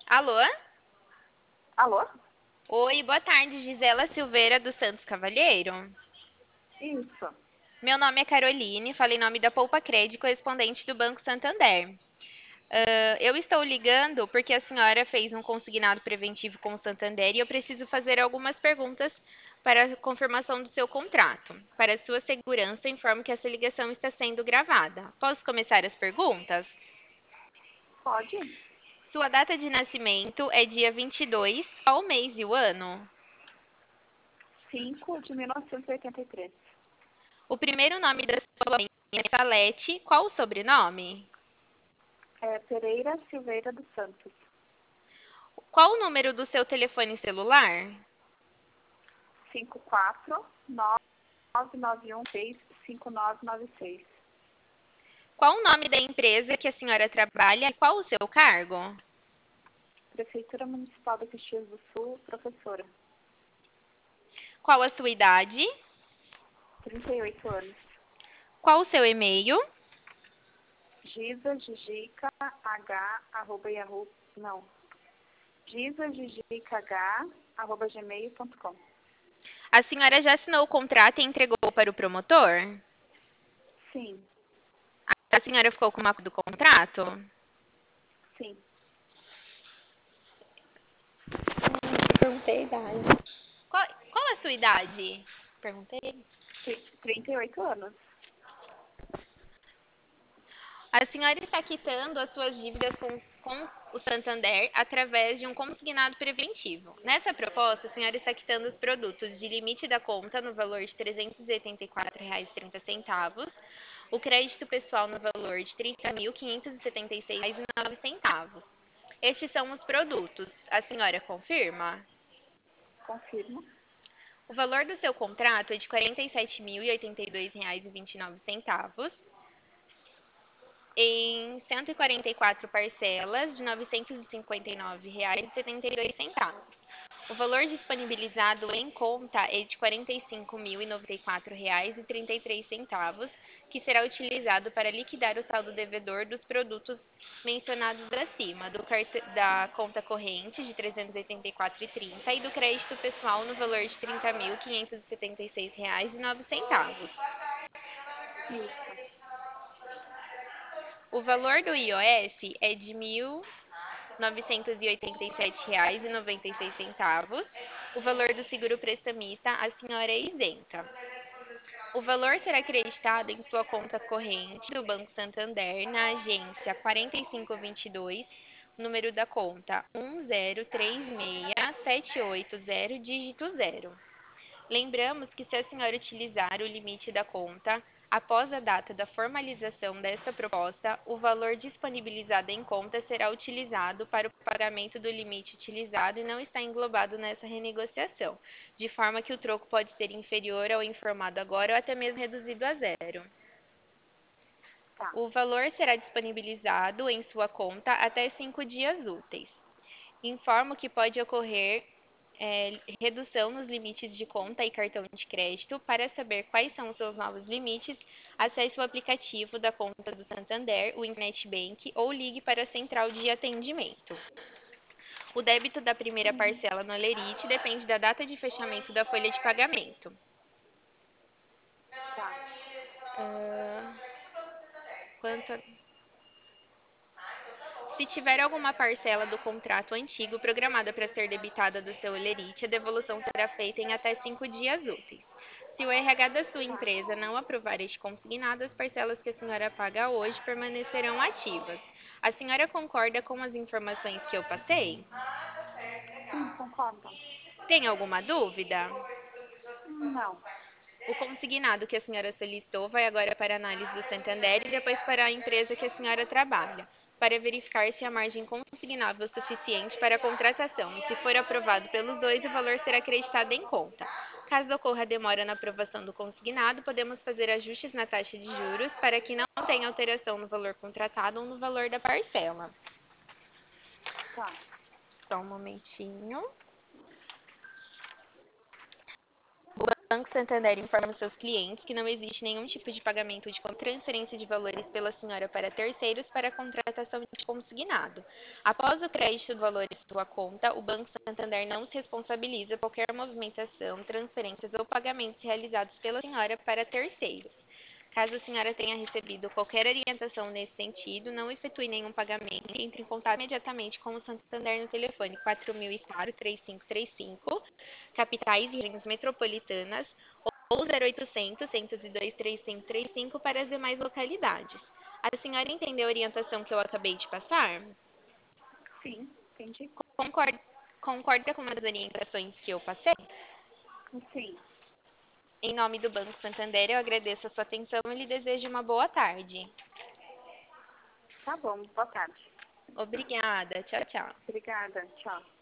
Alô? Alô? Oi, boa tarde, Gisela Silveira dos Santos Cavalheiro. Isso. Meu nome é Caroline, falei em nome da Poupa Crédito, correspondente do Banco Santander. Eu estou ligando porque a senhora fez um consignado preventivo com o Santander e eu preciso fazer algumas perguntas para a confirmação do seu contrato. Para sua segurança, informo que essa ligação está sendo gravada. Posso começar as perguntas? Pode? Sua data de nascimento é dia 22, qual o mês e o ano? 5 de 1983. O primeiro nome da sua mãe é Salete, qual o sobrenome? É Pereira Silveira dos Santos. Qual o número do seu telefone celular? 54-991-65996. Qual o nome da empresa que a senhora trabalha e qual o seu cargo? Prefeitura Municipal de Caxias do Sul, professora. Qual a sua idade? 38 anos. Qual o seu e-mail? Giza Gigica H arroba Yahoo. Não. Giza Gigica H arroba gmail.com. A senhora já assinou o contrato e entregou para o promotor? Sim, A senhora ficou com uma cópia do contrato? sim. Perguntei a idade. Qual a sua idade? Perguntei. 38 anos. A senhora está quitando as suas dívidas com o Santander através de um consignado preventivo. Nessa proposta, a senhora está quitando os produtos de limite da conta no valor de R$ 384,30, o crédito pessoal no valor de R$ 30.576,09. Estes são os produtos. A senhora confirma? Confirmo. O valor do seu contrato é de R$ 47.082,29 em 144 parcelas de R$ 959,72. O valor disponibilizado em conta é de R$ 45.094,33, que será utilizado para liquidar o saldo devedor dos produtos mencionados acima, da conta corrente de R$ 384,30 e do crédito pessoal no valor de R$ 30.576,09. Isso. O valor do IOF é de R$ 1.987,96. O valor do seguro prestamista, a senhora é isenta. O valor será acreditado em sua conta corrente do Banco Santander, na agência 4522, número da conta 1036780, dígito 0. Lembramos que se a senhora utilizar o limite da conta após a data da formalização desta proposta, o valor disponibilizado em conta será utilizado para o pagamento do limite utilizado e não está englobado nessa renegociação, de forma que o troco pode ser inferior ao informado agora ou até mesmo reduzido a zero. Tá. O valor será disponibilizado em sua conta até 5 dias úteis. Informo que pode ocorrer redução nos limites de conta e cartão de crédito. Para saber quais são os seus novos limites, acesse o aplicativo da conta do Santander, o Internet Bank, ou ligue para a central de atendimento. O débito da primeira Uhum. parcela no Lerite depende da data de fechamento da folha de pagamento. Tá. Quanto a... Se tiver alguma parcela do contrato antigo programada para ser debitada do seu Lerite, a devolução será feita em até 5 dias úteis. Se o RH da sua Tá. empresa não aprovar este consignado, as parcelas que a senhora paga hoje permanecerão ativas. A senhora concorda com as informações que eu passei? Sim, concordo. Tem alguma dúvida? Não. O consignado que a senhora solicitou vai agora para a análise do Santander e depois para a empresa que a senhora trabalha, para verificar se a margem consignável é suficiente para a contratação e, se for aprovado pelos dois, o valor será acreditado em conta. Caso ocorra demora na aprovação do consignado, podemos fazer ajustes na taxa de juros para que não tenha alteração no valor contratado ou no valor da parcela. Tá. Só um momentinho. O Banco Santander informa seus clientes que não existe nenhum tipo de pagamento de transferência de valores pela senhora para terceiros para a contratação de consignado. Após o crédito do valor em sua conta, o Banco Santander não se responsabiliza por qualquer movimentação, transferências ou pagamentos realizados pela senhora para terceiros. Caso a senhora tenha recebido qualquer orientação nesse sentido, não efetue nenhum pagamento e entre em contato imediatamente com o Santander no telefone 4004-3535, capitais e regiões metropolitanas, ou 0800 102 3535 para as demais localidades. A senhora entendeu a orientação que eu acabei de passar? Sim, entendi. Concorda, concorda com as orientações que eu passei? Sim. Em nome do Banco Santander, eu agradeço a sua atenção e lhe desejo uma boa tarde. Tá bom, boa tarde. Obrigada. Tchau, tchau. Obrigada, tchau.